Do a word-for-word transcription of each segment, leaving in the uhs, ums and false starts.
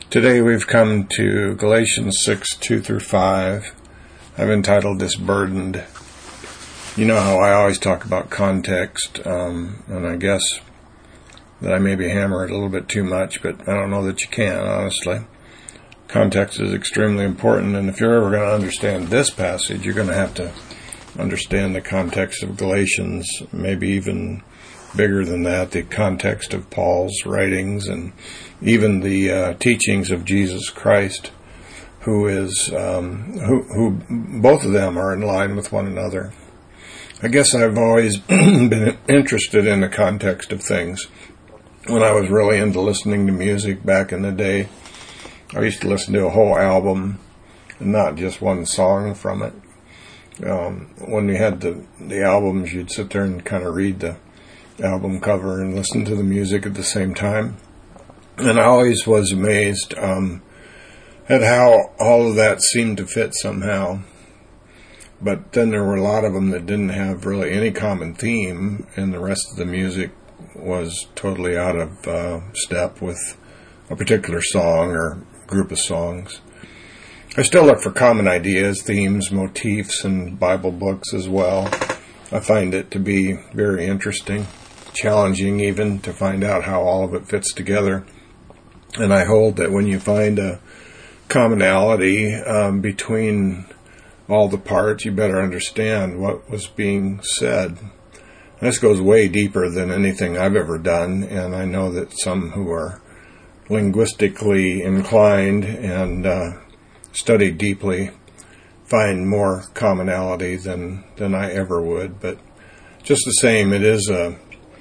Today we've come to Galatians six, two through five. I've entitled this Burdened. You know how I always talk about context, um, and I guess that I maybe hammer it a little bit too much, but I don't know that you can, honestly. Context is extremely important, and if you're ever going to understand this passage, you're going to have to understand the context of Galatians, maybe even bigger than that, the context of Paul's writings and even the uh, teachings of Jesus Christ, who is, um, who, who both of them are in line with one another. I guess I've always been interested in the context of things. When I was really into listening to music back in the day, I used to listen to a whole album, and not just one song from it. Um, when you had the, the albums, you'd sit there and kind of read the album cover and listen to the music at the same time. And I always was amazed um, at how all of that seemed to fit somehow. But then there were a lot of them that didn't have really any common theme, and the rest of the music was totally out of uh, step with a particular song or group of songs. I still look for common ideas, themes, motifs, and Bible books as well. I find it to be very interesting, challenging even, to find out how all of it fits together. And I hold that when you find a commonality um, between all the parts, you better understand what was being said. And this goes way deeper than anything I've ever done, and I know that some who are linguistically inclined and uh, study deeply find more commonality than, than I ever would. But just the same, it is a,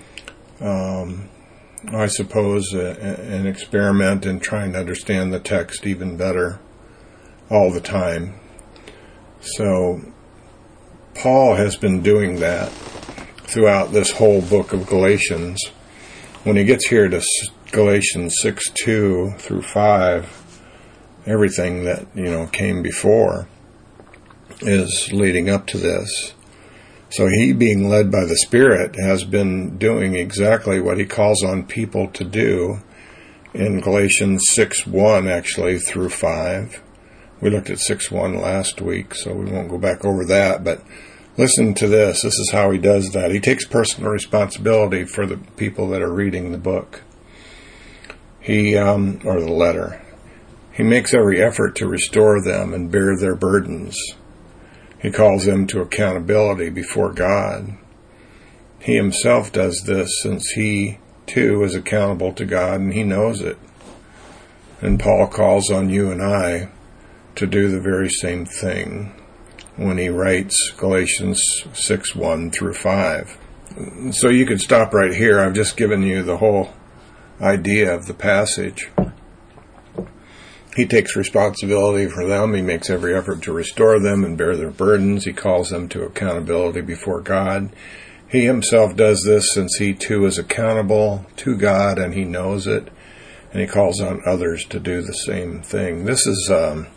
um, I suppose, a, an experiment in trying to understand the text even better all the time. So Paul has been doing that throughout this whole book of Galatians. When he gets here to Galatians six, two through five, everything that, you know, came before is leading up to this. So he, being led by the Spirit, has been doing exactly what he calls on people to do in Galatians six, one actually through five. We looked at six, one last week, so we won't go back over that, but listen to this. This is how he does that. He takes personal responsibility for the people that are reading the book. He, um, or the letter. He makes every effort to restore them and bear their burdens. He calls them to accountability before God. He himself does this since he, too, is accountable to God, and he knows it. And Paul calls on you and I to do the very same thing when he writes Galatians six, one through five. So you could stop right here. I've just given you the whole idea of the passage. He takes responsibility for them. He makes every effort to restore them and bear their burdens. He calls them to accountability before God. He himself does this since he too is accountable to God and he knows it. And he calls on others to do the same thing. This is um,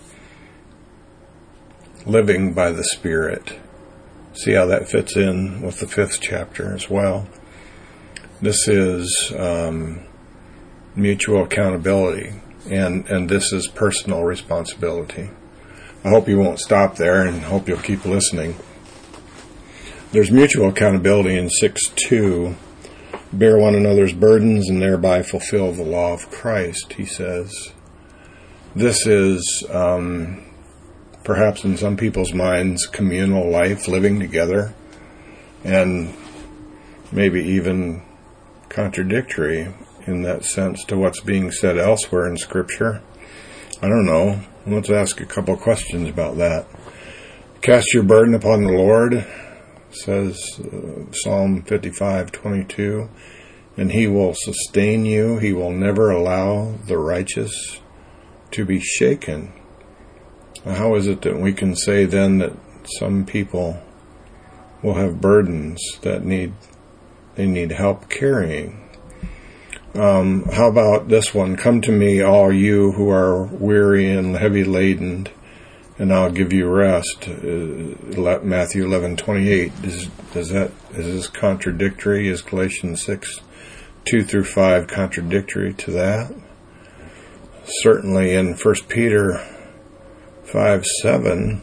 living by the Spirit. See how that fits in with the fifth chapter as well. This is um, mutual accountability. And, and this is personal responsibility. I hope you won't stop there and hope you'll keep listening. There's mutual accountability in six two. Bear one another's burdens and thereby fulfill the law of Christ, he says. This is, um, perhaps in some people's minds, communal life, living together, and maybe even contradictory in that sense to what's being said elsewhere in Scripture. I don't know. Let's ask a couple of questions about that. Cast your burden upon the Lord, says uh, Psalm fifty-five, twenty-two, and he will sustain you. He will never allow the righteous to be shaken. How is it that we can say then that some people will have burdens that need they need help carrying? Um, how about this one? Come to me, all you who are weary and heavy laden, and I'll give you rest. Uh, Matthew eleven twenty-eight. Is, is that is this contradictory? Is Galatians six two through five contradictory to that? certainly in First Peter five seven,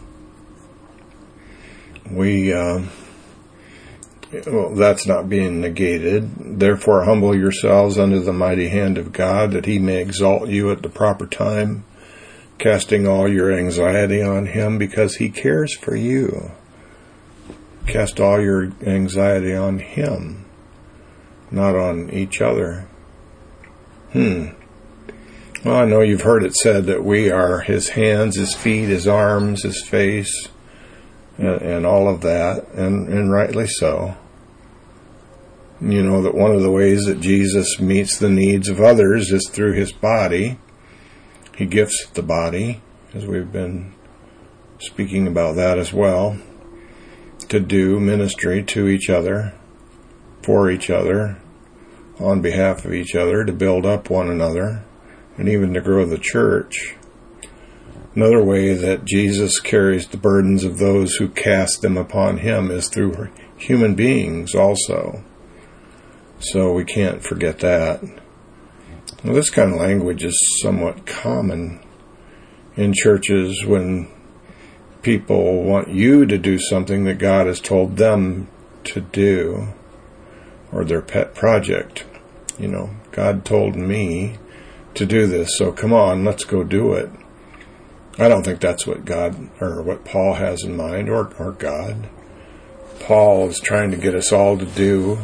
we, um, well, that's not being negated. Therefore, humble yourselves under the mighty hand of God, that he may exalt you at the proper time, casting all your anxiety on him, because he cares for you. Cast all your anxiety on him, not on each other. Hmm. Well, I know you've heard it said that we are his hands, his feet, his arms, his face, and, and all of that, and, and rightly so. You know that one of the ways that Jesus meets the needs of others is through his body. He gifts the body, as we've been speaking about that as well, to do ministry to each other, for each other, on behalf of each other, to build up one another, and even to grow the church. Another way that Jesus carries the burdens of those who cast them upon him is through human beings also. So we can't forget that. Well, this kind of language is somewhat common in churches when people want you to do something that God has told them to do, or their pet project. You know, God told me to do this, so come on, let's go do it. I don't think that's what God, or what Paul has in mind, or, or God. Paul is trying to get us all to do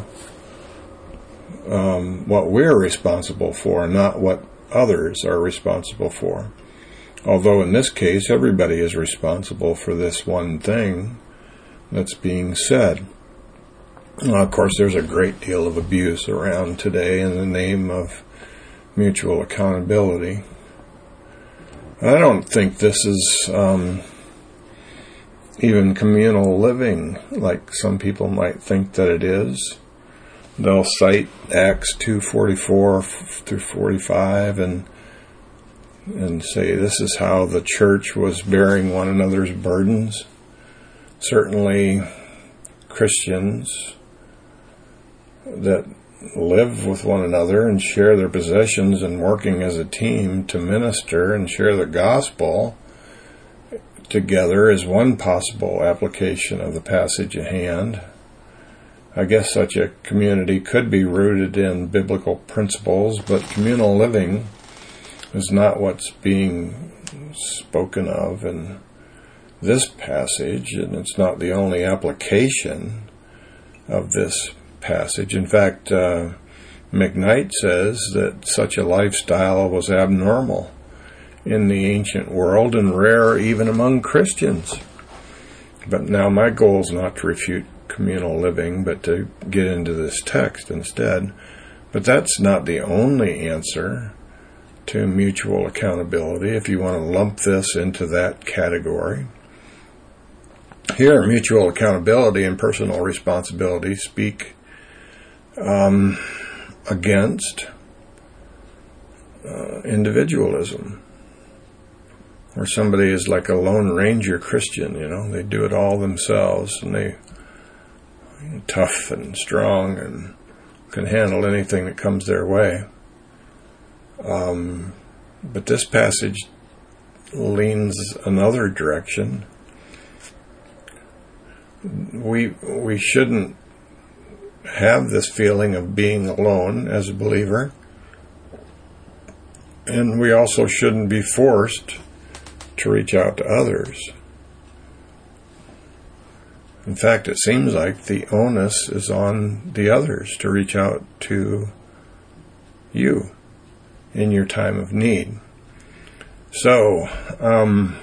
um, what we're responsible for, not what others are responsible for. Although in this case, everybody is responsible for this one thing that's being said. Well, of course, there's a great deal of abuse around today in the name of mutual accountability. I don't think this is um, even communal living, like some people might think that it is. They'll cite Acts two forty-four through forty-five and and say this is how the church was bearing one another's burdens. Certainly, Christians that live with one another and share their possessions and working as a team to minister and share the gospel together is one possible application of the passage at hand. I guess such a community could be rooted in biblical principles, but communal living is not what's being spoken of in this passage, and it's not the only application of this passage. In fact, uh, McKnight says that such a lifestyle was abnormal in the ancient world and rare even among Christians. But now my goal is not to refute communal living, but to get into this text instead. But that's not the only answer to mutual accountability, if you want to lump this into that category. Here, mutual accountability and personal responsibility speak um, against uh, individualism, where somebody is like a Lone Ranger Christian, you know, they do it all themselves, and they are tough and strong and can handle anything that comes their way. Um, but this passage leans another direction. We we shouldn't have this feeling of being alone as a believer, and we also shouldn't be forced to reach out to others. In fact, it seems like the onus is on the others to reach out to you in your time of need. So, um,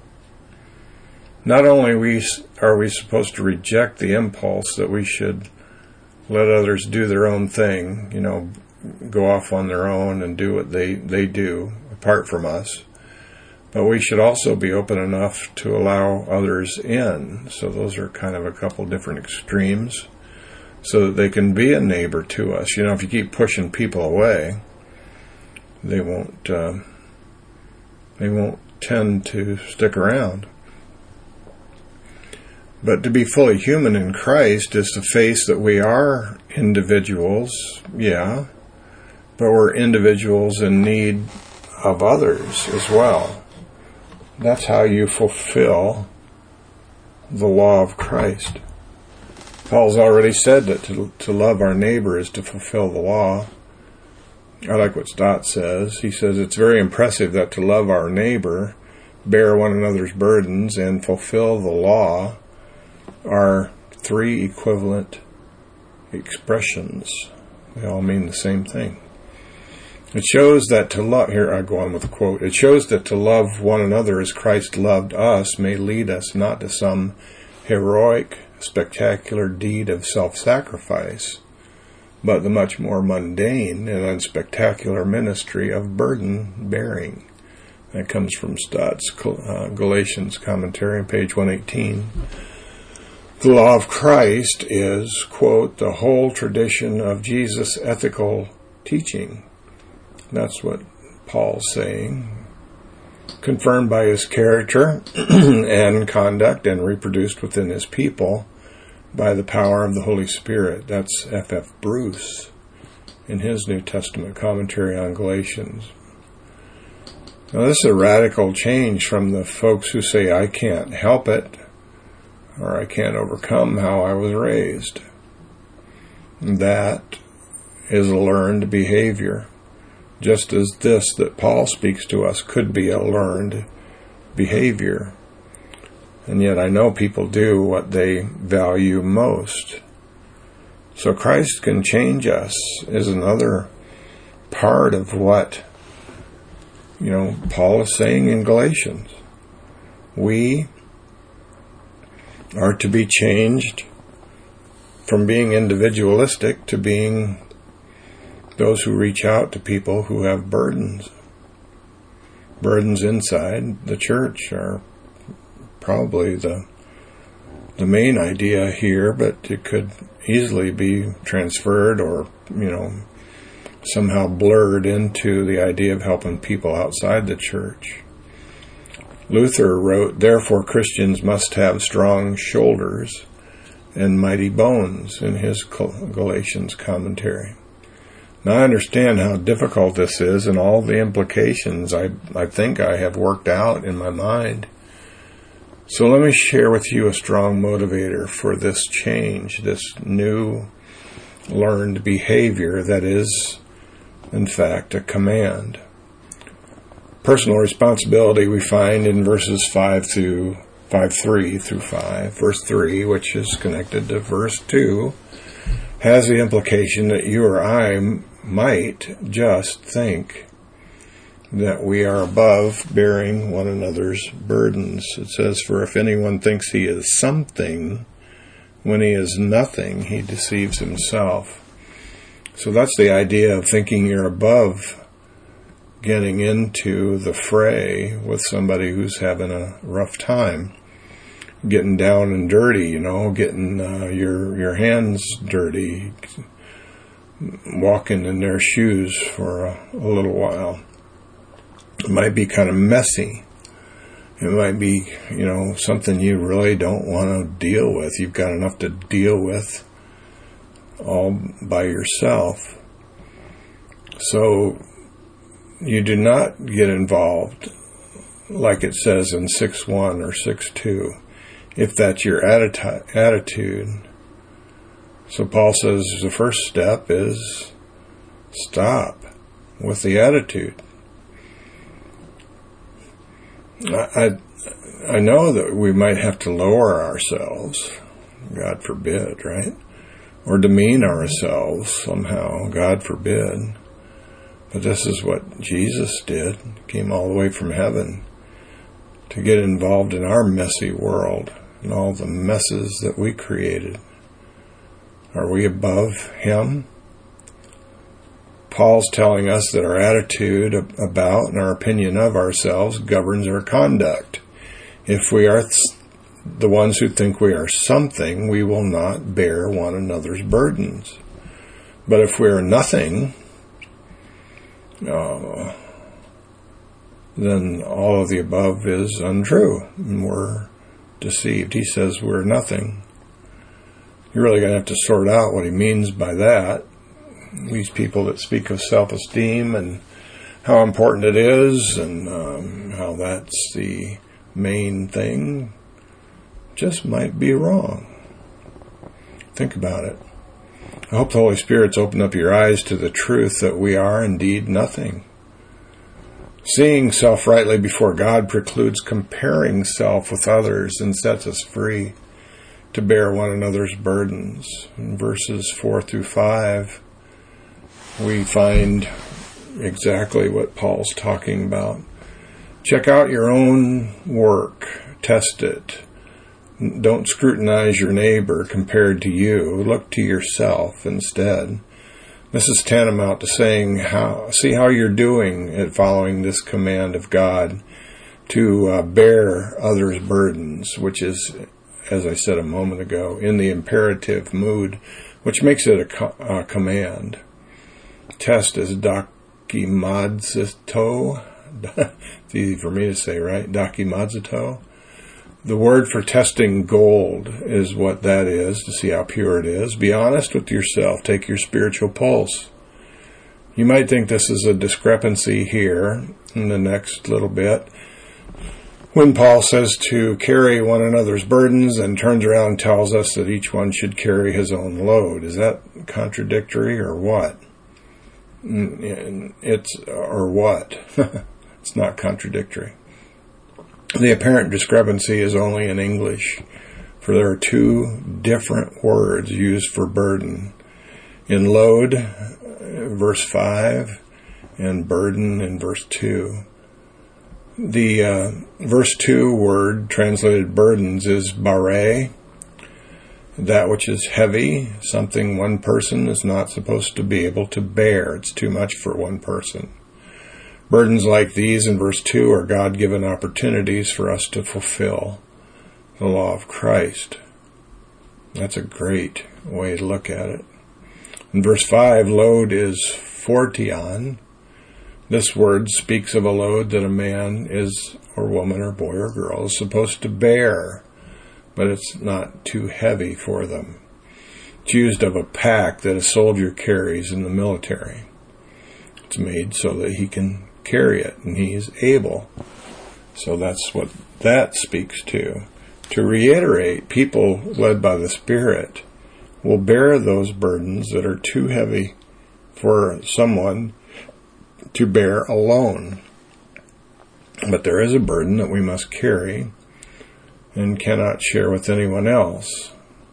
not only we are we supposed to reject the impulse that we should let others do their own thing, you know, go off on their own and do what they, they do apart from us, but we should also be open enough to allow others in. So those are kind of a couple different extremes, so that they can be a neighbor to us. You know, if you keep pushing people away, they won't uh, they won't tend to stick around. But to be fully human in Christ is to face that we are individuals, yeah, but we're individuals in need of others as well. That's how you fulfill the law of Christ. Paul's already said that to, to love our neighbor is to fulfill the law. I like what Stott says. He says it's very impressive that to love our neighbor, bear one another's burdens, and fulfill the law are three equivalent expressions. They all mean the same thing. It shows that to love, here I go on with a quote, it shows that to love one another as Christ loved us may lead us not to some heroic, spectacular deed of self-sacrifice, but the much more mundane and unspectacular ministry of burden-bearing. That comes from Stott's uh, Galatians commentary on page one eighteen. The law of Christ is, quote, the whole tradition of Jesus' ethical teaching. That's what Paul's saying. Confirmed by his character and conduct and reproduced within his people by the power of the Holy Spirit. That's F F Bruce in his New Testament commentary on Galatians. Now this is a radical change from the folks who say, I can't help it, or I can't overcome how I was raised. That is a learned behavior. Just as this that Paul speaks to us could be a learned behavior. And yet I know people do what they value most. So Christ can change us is another part of what, you know, Paul is saying in Galatians. We are to be changed from being individualistic to being those who reach out to people who have burdens. Burdens inside the church are probably the the main idea here, but it could easily be transferred or, you know, somehow blurred into the idea of helping people outside the church. Luther wrote, therefore Christians must have strong shoulders and mighty bones, in his Galatians commentary. Now I understand how difficult this is and all the implications I, I think I have worked out in my mind. So let me share with you a strong motivator for this change, this new learned behavior that is, in fact, a command. Personal responsibility we find in verses five through five three through five. Verse three, which is connected to verse two, has the implication that you or I might just think that we are above bearing one another's burdens. It says, for if anyone thinks he is something when he is nothing, he deceives himself. So that's the idea of thinking you're above getting into the fray with somebody who's having a rough time, getting down and dirty, you know, getting uh, your your hands dirty, walking in their shoes for a, a little while. It might be kind of messy. It might be, you know, something you really don't want to deal with. You've got enough to deal with all by yourself. So you do not get involved, like it says in six one or six two, if that's your atti- attitude. So Paul says the first step is stop with the attitude. I, I know that we might have to lower ourselves, God forbid, right? Or demean ourselves somehow, God forbid. But this is what Jesus did, came all the way from heaven to get involved in our messy world and all the messes that we created. Are we above him? Paul's telling us that our attitude about and our opinion of ourselves governs our conduct. If we are th- the ones who think we are something, we will not bear one another's burdens. But if we are nothing, uh, then all of the above is untrue, and we're deceived. He says we're nothing. You're really going to have to sort out what he means by that. These people that speak of self-esteem and how important it is and um, how that's the main thing just might be wrong. Think about it. I hope the Holy Spirit's opened up your eyes to the truth that we are indeed nothing. Seeing self rightly before God precludes comparing self with others and sets us free to bear one another's burdens. In verses four through five, we find exactly what Paul's talking about. Check out your own work. Test it. Don't scrutinize your neighbor compared to you. Look to yourself instead. This is tantamount to saying, how, see how you're doing at following this command of God to uh, bear others' burdens, which is, as I said a moment ago, in the imperative mood, which makes it a, co- a command. Test is dokimazo. It's easy for me to say, right? Dokimazo. The word for testing gold is what that is, to see how pure it is. Be honest with yourself. Take your spiritual pulse. You might think this is a discrepancy here in the next little bit, when Paul says to carry one another's burdens and turns around and tells us that each one should carry his own load. Is that contradictory or what? It's, or what? It's not contradictory. The apparent discrepancy is only in English, for there are two different words used for burden. In load, verse five, and burden in verse two. The uh, verse two word translated burdens is bare, that which is heavy, something one person is not supposed to be able to bear. It's too much for one person. Burdens like these in verse two are God-given opportunities for us to fulfill the law of Christ. That's a great way to look at it. In verse five, load is phortion. This word speaks of a load that a man is, or woman, or boy, or girl is supposed to bear, but it's not too heavy for them. It's used of a pack that a soldier carries in the military. It's made so that he can carry it, and he is able. So that's what that speaks to. To reiterate, people led by the Spirit will bear those burdens that are too heavy for someone to bear alone. But there is a burden that we must carry and cannot share with anyone else.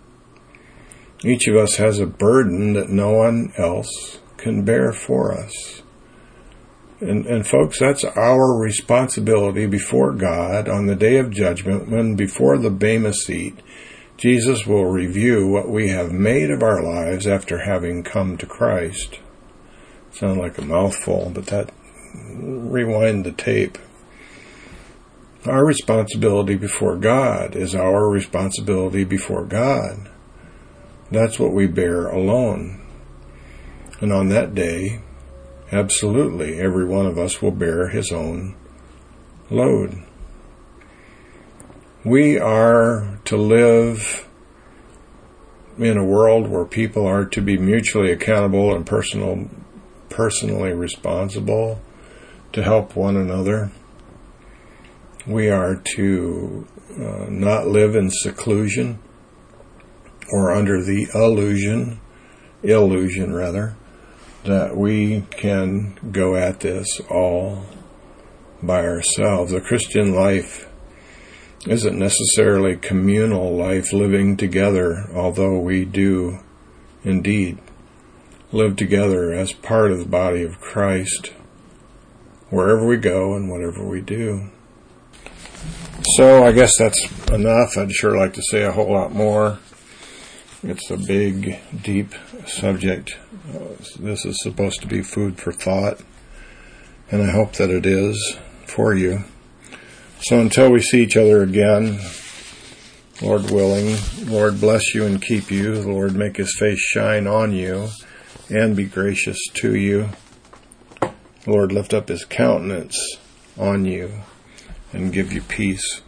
Each of us has a burden that no one else can bear for us. And, and folks, that's our responsibility before God on the day of judgment, when before the Bema seat, Jesus will review what we have made of our lives after having come to Christ. Sound like a mouthful, but that, rewind the tape. Our responsibility before God is our responsibility before God. That's what we bear alone. And on that day, absolutely, every one of us will bear his own load. We are to live in a world where people are to be mutually accountable and personal, personally responsible to help one another. We are to uh, not live in seclusion or under the illusion, illusion rather, that we can go at this all by ourselves. A Christian life isn't necessarily communal life living together, although we do indeed live together as part of the body of Christ wherever we go and whatever we do. So I guess that's enough. I'd sure like to say a whole lot more. It's a big, deep subject. This is supposed to be food for thought, and I hope that it is for you. So until we see each other again, Lord willing, Lord bless you and keep you. Lord make his face shine on you and be gracious to you. Lord lift up his countenance on you and give you peace.